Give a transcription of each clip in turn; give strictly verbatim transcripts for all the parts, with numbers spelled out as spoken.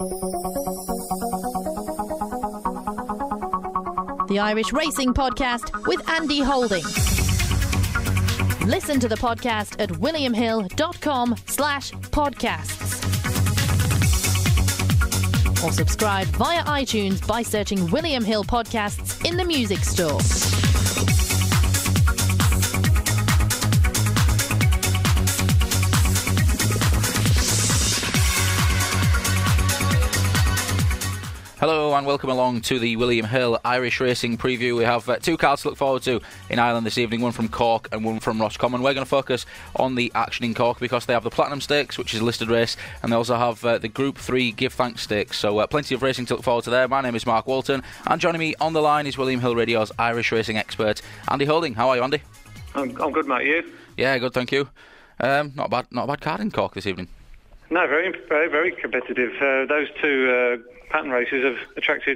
The Irish Racing Podcast with Andy Holding. Listen to the podcast at williamhill.com slash podcasts. Or subscribe via iTunes by searching William Hill Podcasts in the music store. Hello and welcome along to the William Hill Irish Racing Preview. We have uh, two cards to look forward to in Ireland this evening, one from Cork and one from Roscommon. We're going to focus on the action in Cork because they have the Platinum Stakes, which is a listed race, and they also have uh, the Group three Give Thanks Stakes. So uh, plenty of racing to look forward to there. My name is Mark Walton, and joining me on the line is William Hill Radio's Irish racing expert, Andy Holding. How are you, Andy? I'm, I'm good, mate. You? Yeah, good, thank you. Um, not a bad, not a bad card in Cork this evening. No, very, very, very competitive. Uh, those two uh, pattern races have attracted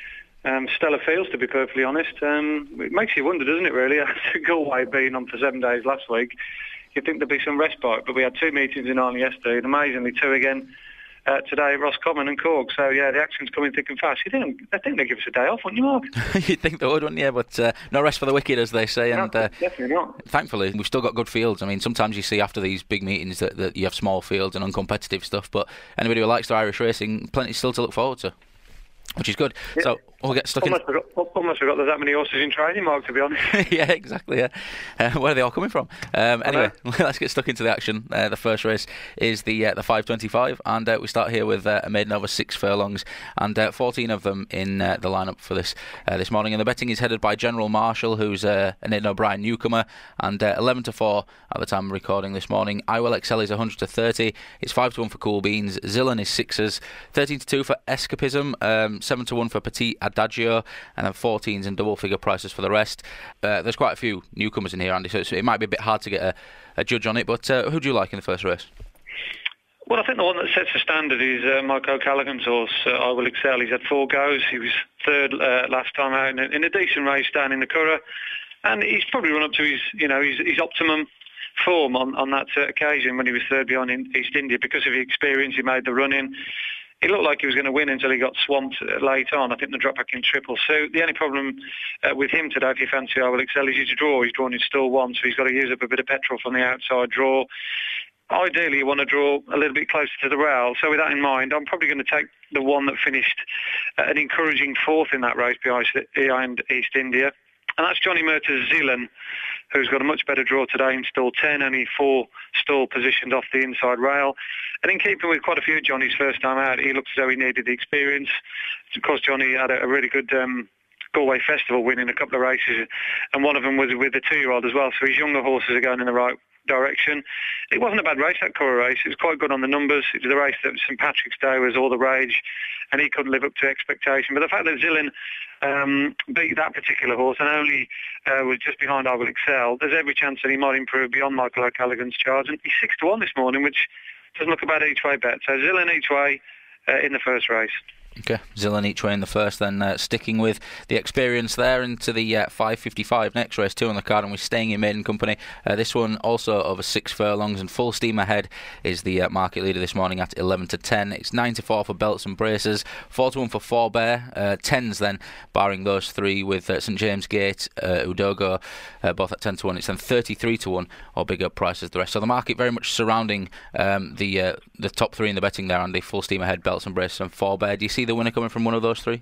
um, stellar fields, to be perfectly honest. Um, it makes you wonder, doesn't it, really? After Galway being on for seven days last week, you'd think there'd be some respite, but we had two meetings in Ireland yesterday, and amazingly two again uh, today at Roscommon and Cork. So, yeah, the action's coming thick and fast. You think, I think they give us a day off, wouldn't you, Mark? You'd think they would, wouldn't you? But uh, no rest for the wicked, as they say. And no, uh, definitely not. Thankfully, we've still got good fields. I mean, sometimes you see after these big meetings that, that you have small fields and uncompetitive stuff, but anybody who likes their Irish racing, plenty still to look forward to, which is good. Yeah. So we'll get stuck almost in. Forgot, almost forgot there's that many horses in training, Mark, to be honest. Yeah, exactly. Yeah. Uh, where are they all coming from? Um, anyway, let's get stuck into the action. Uh, the first race is the uh, the five twenty-five, and uh, we start here with uh, a maiden over six furlongs, and uh, fourteen of them in uh, the lineup for this uh, this morning. And the betting is headed by General Marshall, who's uh, an Aidan O'Brien newcomer, and uh, eleven to four at the time of recording this morning. I Will Excel is one hundred to thirty. It's five to one for Cool Beans. Zillan is sixes. thirteen to two for Escapism. Um, seven to one for Petit Adagio, and then fourteens and double figure prices for the rest. Uh, there's quite a few newcomers in here, Andy, so it might be a bit hard to get a, a judge on it, but uh, who do you like in the first race? Well, I think the one that sets the standard is uh, Mike O'Callaghan's horse, uh, I Will Excel. He's had four goes. He was third uh, last time out in a, in a decent race down in the Curragh, and he's probably run up to his, you know, his, his optimum form on, on that uh, occasion when he was third behind in East India. Because of the experience, he made the run-in. It looked like he was going to win until he got swamped late on. I think the drop back in triple suit. The only problem uh, with him today, if you fancy I Will Excel, is his draw. He's drawn in stall one, so he's got to use up a bit of petrol from the outside draw. Ideally, you want to draw a little bit closer to the rail. So with that in mind, I'm probably going to take the one that finished uh, an encouraging fourth in that race behind East India. And that's Johnny Murtagh's Zillan, who's got a much better draw today in stall ten, only four stall positioned off the inside rail. And in keeping with quite a few of Johnny's first time out, he looked as though he needed the experience. Of course, Johnny had a, a really good um, Galway Festival win in a couple of races, and one of them was with the two-year-old as well, so his younger horses are going in the right direction. It wasn't a bad race, that Curragh race. It was quite good on the numbers. It was the race that St Patrick's Day was all the rage, and he couldn't live up to expectation. But the fact that Zillan um, beat that particular horse and only uh, was just behind I Will Excel, there's every chance that he might improve beyond Michael O'Callaghan's charge. And he's six to one this morning, which doesn't look a bad each-way bet. So Zillan each way uh, in the first race. Okay, Zillan each way in the first, then uh, sticking with the experience there into the uh, five fifty-five next race, two on the card, and we're staying in maiden company. Uh, this one also over six furlongs, and full steam ahead is the uh, market leader this morning at eleven to ten. It's nine to four for Belts and Braces, four to one for Forbear, uh, tens then, barring those three with uh, St James Gate, uh, Udogo, uh, both at ten to one. It's then thirty-three to one or bigger prices the rest. So the market very much surrounding um, the uh, the top three in the betting there, Andy. Full steam ahead, Belts and Braces and Forbear. Do you see the winner coming from one of those three?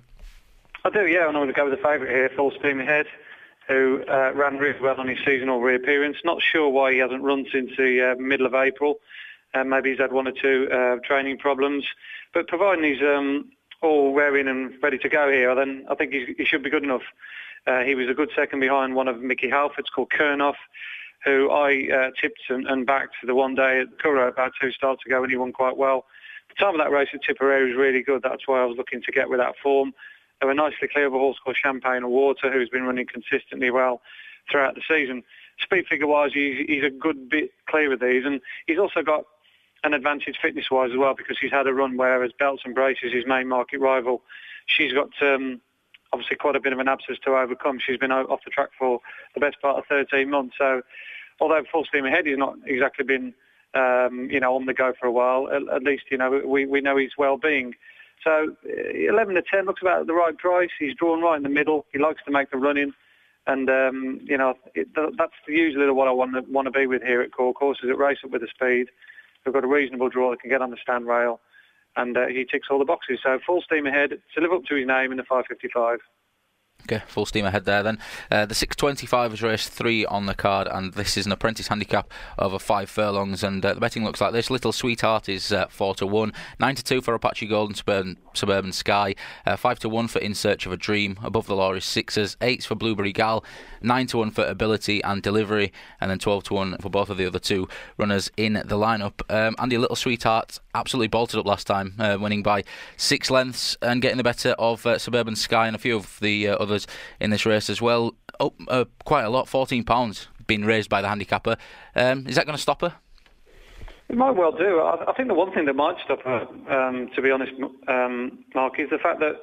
I do, yeah, and I'm going to go with the favourite here, Full Steam Ahead, who uh, ran really well on his seasonal reappearance. Not sure why he hasn't run since the uh, middle of April. Uh, maybe he's had one or two uh, training problems. But providing he's um, all raring and ready to go here, then I think he's, he should be good enough. Uh, he was a good second behind one of Mickey Halford's called Kernoff, who I uh, tipped and, and backed the one day at Curragh about two starts ago, and he won quite well. The time of that race at Tipperary was really good. That's why I was looking to get with that form. They were nicely clear of a horse called Champagne or Water, who's been running consistently well throughout the season. Speed figure-wise, he's, he's a good bit clear of these, and he's also got an advantage fitness-wise as well, because he's had a run where, as Belts and Braces, his main market rival, she's got um, obviously quite a bit of an abscess to overcome. She's been off the track for the best part of thirteen months. So although Full Steam Ahead, he's not exactly been, um, you know, on the go for a while, at, at least, you know, we, we know his well-being. So eleven to ten looks about the right price. He's drawn right in the middle. He likes to make the run-in. And, um, you know, it, that's usually what I want to, want to be with here at Cork Horses that race up with the speed. They've got a reasonable draw. They can get on the stand rail. And uh, he ticks all the boxes. So full steam ahead to live up to his name in the five fifty-five. Okay, full steam ahead there then. Uh, the six twenty-five is race three on the card, and this is an apprentice handicap over five furlongs, and uh, the betting looks like this. Little Sweetheart is uh, four to one, nine to two for Apache Golden Suburban, Suburban Sky, uh, five to one for In Search of a Dream, Above the Law is sixes, eights for Blueberry Gal, nine to one for Ability and Delivery, and then twelve to one for both of the other two runners in the lineup. Um, Andy, Little Sweetheart absolutely bolted up last time, uh, winning by six lengths and getting the better of uh, Suburban Sky and a few of the uh, others in this race as well. Oh, uh, quite a lot, fourteen pounds being raised by the handicapper. Um, is that going to stop her? It might well do. I, I think the one thing that might stop her, um, to be honest, um, Mark, is the fact that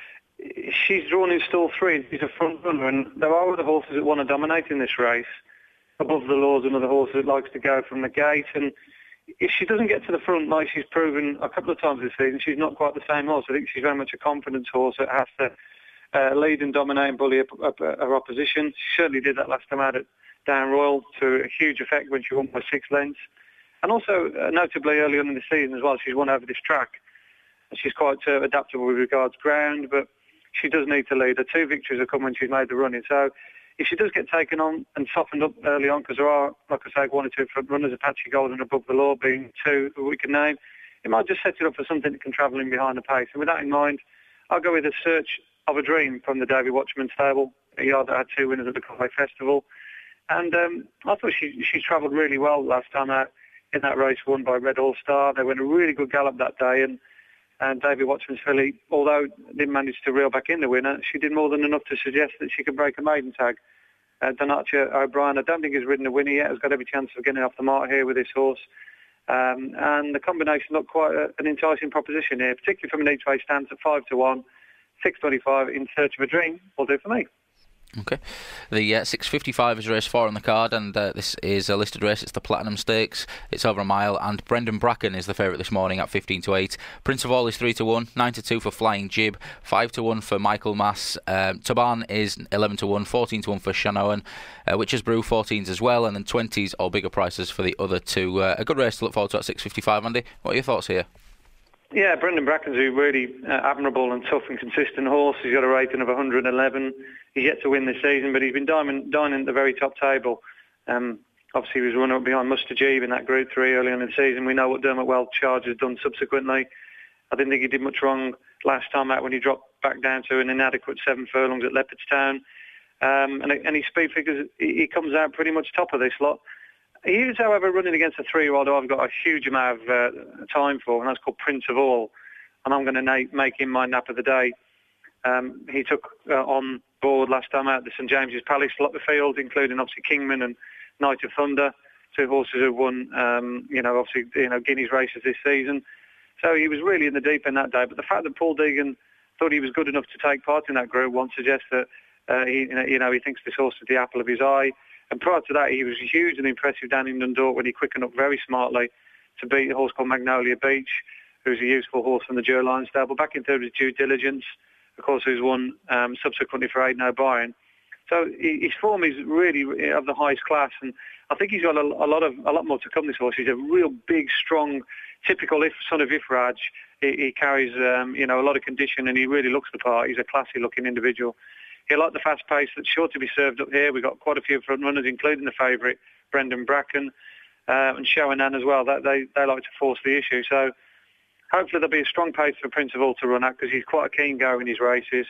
she's drawn in stall three. She's a front runner, and there are other horses that want to dominate in this race. Above the Laws, another horse that likes to go from the gate, and if she doesn't get to the front like she's proven a couple of times this season, she's not quite the same horse. I think she's very much a confidence horse that has to uh, lead and dominate and bully up, up, uh, her opposition. She certainly did that last time out at Down Royal to a huge effect when she won by six lengths. And also, uh, notably early on in the season as well, she's won over this track. She's quite uh, adaptable with regards ground, but she does need to lead. Her two victories have come when she's made the running. So if she does get taken on and softened up early on, because there are, like I say, one or two front runners, Apache Golden Above the Law being two that we can name, it might just set it up for something that can travel in behind the pace. And with that in mind, I'll go with A Search of a Dream from the Davy Watchman stable, a yard that had two winners at the Conway Festival. And um, I thought she she travelled really well last time out in that race won by Red All Star. They went a really good gallop that day, and And Davy Watchman's filly, although didn't manage to reel back in the winner, she did more than enough to suggest that she could break a maiden tag. Uh, Donatia O'Brien, I don't think has ridden a winner yet, has got every chance of getting off the mark here with this horse. Um, and the combination looked quite a, an enticing proposition here, particularly from an each-way stance at five to one, six twenty-five In Search of a Dream will do for me. Okay. The uh, six fifty-five is race four on the card, and uh, this is a listed race. It's the Platinum Stakes. It's over a mile, and Brendan Bracken is the favourite this morning at fifteen to eight. Prince of All is three to one, nine to two for Flying Jib, five to one for Michael Mass. Um, Taban is eleven to one, fourteen to one for Shanoan. Uh, Witches Brew fourteens as well, and then twenties or bigger prices for the other two. Uh, a good race to look forward to at six fifty-five, Andy. What are your thoughts here? Yeah, Brendan Bracken's a really uh, admirable and tough and consistent horse. He's got a rating of one hundred eleven. He's yet to win this season, but he's been dining, dining at the very top table. Um, obviously, he was runner up behind Mustajib in that Group three early on in the season. We know what Dermot Welch has done subsequently. I didn't think he did much wrong last time out when he dropped back down to an inadequate seven furlongs at Leopardstown. Um, and, and his speed figures, he, he comes out pretty much top of this lot. He is, however, running against a three-year-old who I've got a huge amount of uh, time for, and that's called Prince of All. And I'm going to na- make him my nap of the day. Um, he took uh, on board last time out the St James's Palace lot of field, including obviously Kingman and Night of Thunder, two horses who won, um, you know, obviously, you know, Guineas races this season. So he was really in the deep end that day. But the fact that Paul Deegan thought he was good enough to take part in that Group one suggests that uh, he, you know, he thinks this horse is the apple of his eye. And prior to that, he was hugely impressive down in Dundalk when he quickened up very smartly to beat a horse called Magnolia Beach, who's a useful horse from the Joe Lion stable. Back in terms of due diligence, of course, who's won um, subsequently for Aidan O'Brien. So his form is really of the highest class, and I think he's got a, a lot of a lot more to come. This horse, he's a real big, strong, typical if, son of Ifraj. He, he carries, um, you know, a lot of condition, and he really looks the part. He's a classy-looking individual. He liked the fast pace that's sure to be served up here. We've got quite a few front runners, including the favourite, Brendan Bracken, uh, and Showanan as well. That, they, they like to force the issue. So hopefully there'll be a strong pace for Prince of All to run at, because he's quite a keen goer in his races.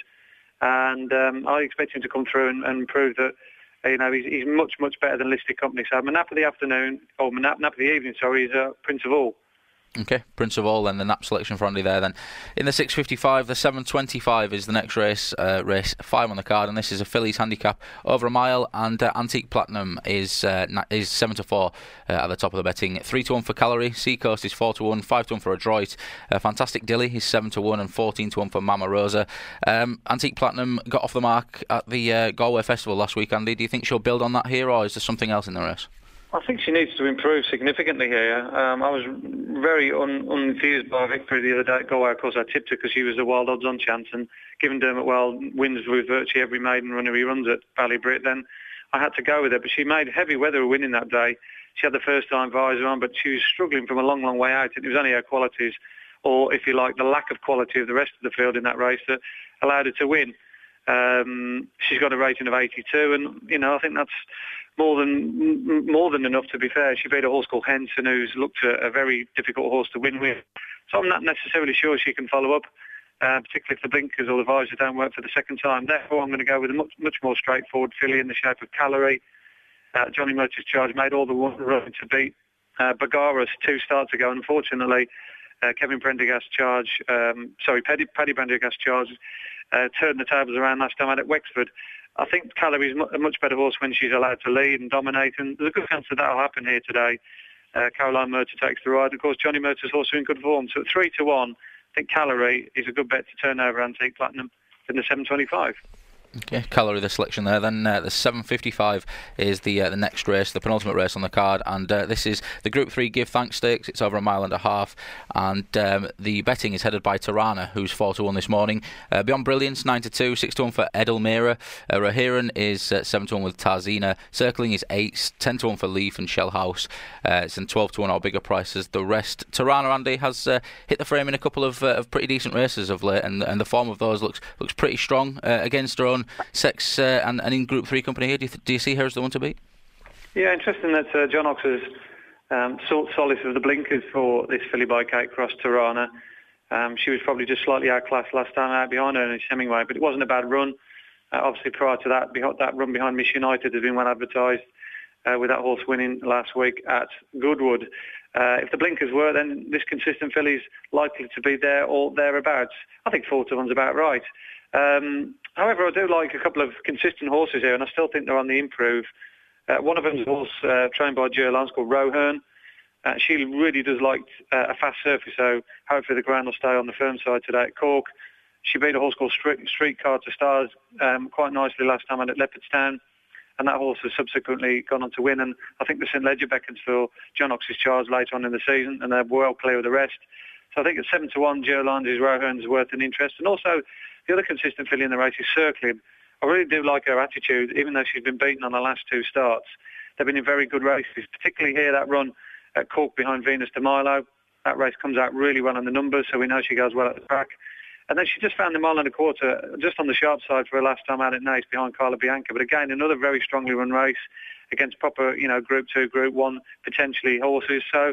And um, I expect him to come through and, and prove that, you know, he's, he's much, much better than listed company. So my nap of the afternoon, or my nap, nap of the evening, sorry, is uh, Prince of All. Okay, Prince of All, then the nap selection for Andy there. Then in the six fifty-five, the seven twenty-five is the next race, uh, race five on the card, and this is a fillies handicap over a mile. And uh, Antique Platinum is uh, is seven to four uh, at the top of the betting. Three to one for Calorie. Seacoast is four to one, five to one for Adroit. Uh, Fantastic Dilly is seven to one and fourteen to one for Mama Rosa. Um, Antique Platinum got off the mark at the uh, Galway Festival last week. Andy, do you think she'll build on that here, or is there something else in the race? I think she needs to improve significantly here. Um, I was very un- unenthused by victory the other day at Galway. Of course, I tipped her because she was a wild odds-on chance, and given Dermot Well wins with virtually every maiden runner he runs at Ballybrit, then I had to go with her. But she made heavy weather winning that day. She had the first-time visor on, but she was struggling from a long, long way out. It was only her qualities, or if you like, the lack of quality of the rest of the field in that race that allowed her to win. Um, she's got a rating of eighty-two, and you know I think that's more than more than enough. To be fair, she beat a horse called Henson, who's looked a, a very difficult horse to win with. So I'm not necessarily sure she can follow up, uh, particularly if the blinkers or the visor don't work for the second time. Therefore, I'm going to go with a much much more straightforward filly in the shape of Calorie. Uh, Johnny Motor's Charge made all the run to beat uh, Bagaras two starts ago. Unfortunately, uh, Kevin Prendergast's Charge, um, sorry, Paddy, Paddy Prendergast's Charge. Uh, turned the tables around last time out at Wexford. I think Calorie's a much better horse when she's allowed to lead and dominate, and there's a good chance that that'll happen here today. Uh, Caroline Murter takes the ride. Of course, Johnny Murter's horse are in good form. So at three to one, I think Calorie is a good bet to turn over Antique Platinum in the seven twenty-five. Okay, Calorie the selection there. Then uh, the seven fifty-five is the uh, the next race, the penultimate race on the card, and uh, this is the Group three Give Thanks Stakes. It's over a mile and a half, and um, the betting is headed by Tirana, who's four to one this morning. Uh, Beyond Brilliance nine to two, six to one for Edelmira. Uh, Rahiran is uh, seven to one with Tarzina. Circling is eight, ten to one for Leaf and Shell House. Uh, it's in twelve to one or bigger prices. The rest, Tirana, Andy, has uh, hit the frame in a couple of, uh, of pretty decent races of late, and, and the form of those looks looks pretty strong uh, against her own sex uh, and, and in Group three company here. Do you, th- do you see her as the one to beat? Yeah, interesting that uh, John Ox has um, sought solace of the blinkers for this filly by Kate Cross, Tirana. Um, she was probably just slightly outclassed last time out behind Ernest Hemingway, but it wasn't a bad run. Uh, obviously, prior to that, that run behind Miss United has been well advertised, uh, with that horse winning last week at Goodwood. Uh, if the blinkers were, then this consistent filly's likely to be there or thereabouts. I think four to one's about right. Um, however, I do like a couple of consistent horses here, and I still think they're on the improve. Uh, one of them's a horse uh, trained by Ger Lance called Rohern. Uh, she really does like uh, a fast surface, so hopefully the ground will stay on the firm side today at Cork. She beat a horse called Street, Streetcar to Stars um, quite nicely last time at Leopardstown, and that horse has subsequently gone on to win. And I think the St Ledger beckons for John Ox's Charge later on in the season, and they're well clear of the rest. So I think at seven to one, Ger Lance's Rohern's worth an interest, and also the other consistent filly in the race is Circling. I really do like her attitude, even though she's been beaten on the last two starts. They've been in very good races, particularly here, that run at Cork behind Venus de Milo. That race comes out really well on the numbers, so we know she goes well at the track. And then she just found the mile and a quarter just on the sharp side for her last time out at Naas behind Carla Bianca. But again, another very strongly run race against proper, you know, Group two, Group one, potentially horses. So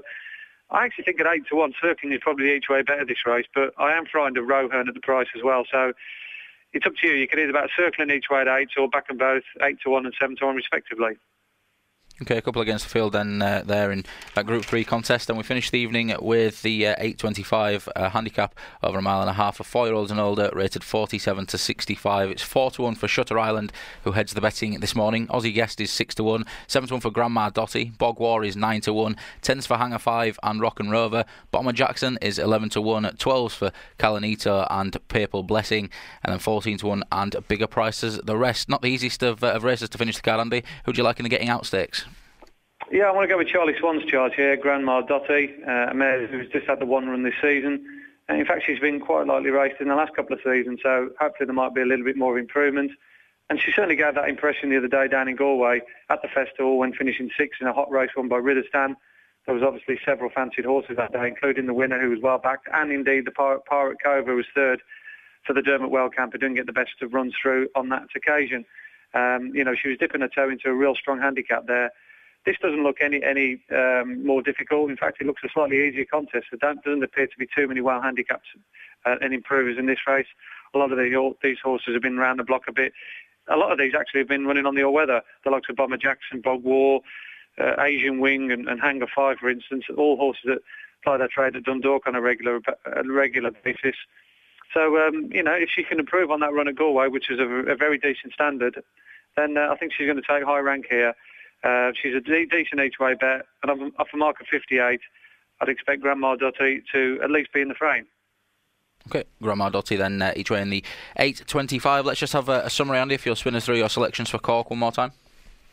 I actually think at eight to one, Circling is probably each way better this race, but I am frightened of Rohern at the price as well. So it's up to you. You can either back Circling each way at eight or back them both eight to one and seven to one respectively. Okay, a couple against the field then uh, there in that Group three contest. And we finished the evening with the uh, eight twenty-five uh, handicap over a mile and a half for four-year-olds and older, rated forty-seven to sixty-five. It's four to one for Shutter Island, who heads the betting this morning. Aussie Guest is six to one, seven to one for Grandma Dotty. Bog War is nine to one, tens for Hanger five and Rock and Rover. Bomber Jackson is eleven to one, twelves for Calanito and Papal Blessing, and then fourteen to one and bigger prices. The rest, not the easiest of, uh, of races to finish the card, Andy. Who do you like in the getting out stakes? Yeah, I want to go with Charlie Swan's Charge here, Grandma Dotty, uh, a mare who's just had the one run this season. And in fact, she's been quite lightly raced in the last couple of seasons, so hopefully there might be a little bit more of improvement. And she certainly gave that impression the other day down in Galway at the festival when finishing sixth in a hot race won by Riddestan. There was obviously several fancied horses that day, including the winner who was well backed, and indeed the Pirate, Pirate Cove, who was third for the Dermot Well camp, who didn't get the best of runs through on that occasion. Um, you know, she was dipping her toe into a real strong handicap there. This doesn't look any any um, more difficult. In fact, it looks a slightly easier contest. There doesn't appear to be too many well handicaps uh, and improvers in this race. A lot of the, these horses have been around the block a bit. A lot of these actually have been running on the all-weather. The likes of Bomber Jackson, Bog War, uh, Asian Wing and, and Hanger five, for instance, all horses that ply their trade at Dundalk on a regular a regular basis. So, um, you know, if she can improve on that run at Galway, which is a, a very decent standard, then uh, I think she's going to take high rank here. Uh, she's a de- decent each-way bet, and off, off a mark of fifty-eight, I'd expect Grandma Dotty to at least be in the frame. Okay, Grandma Dotty then uh, each way in the eight twenty-five. Let's just have a, a summary, Andy, if you'll spin us through your selections for Cork one more time.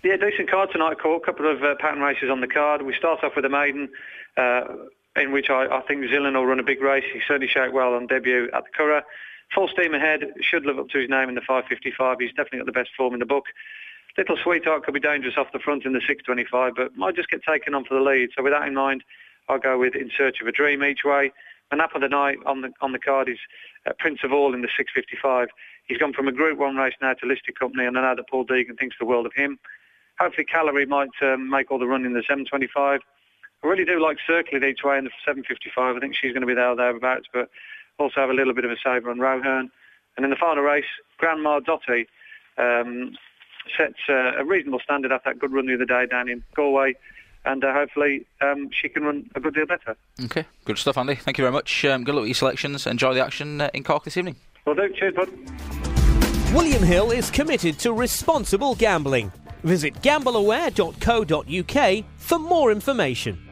Yeah, decent card tonight, Court. A couple of uh, pattern races on the card. We start off with a maiden, uh, in which I, I think Zillan will run a big race. He certainly showed well on debut at the Curragh. Full steam ahead. Should live up to his name in the five fifty-five. He's definitely got the best form in the book. Little Sweetheart could be dangerous off the front in the six twenty-five, but might just get taken on for the lead. So with that in mind, I'll go with In Search of a Dream each way. And up of the night on the on the card is uh, Prince of All in the six fifty-five. He's gone from a Group one race now to listed company, and I know that Paul Deegan thinks the world of him. Hopefully Calorie might um, make all the run in the seven twenty-five. I really do like Circling each way in the seven fifty-five. I think she's going to be there or thereabouts, but also have a little bit of a saver on Rohan. And in the final race, Grandma Dottie um, sets uh, a reasonable standard after that good run the other day down in Galway. And uh, hopefully um, she can run a good deal better. Okay, good stuff, Andy. Thank you very much. Um, good luck with your selections. Enjoy the action uh, in Cork this evening. Will do. Cheers, bud. William Hill is committed to responsible gambling. Visit gambleaware dot co dot uk for more information.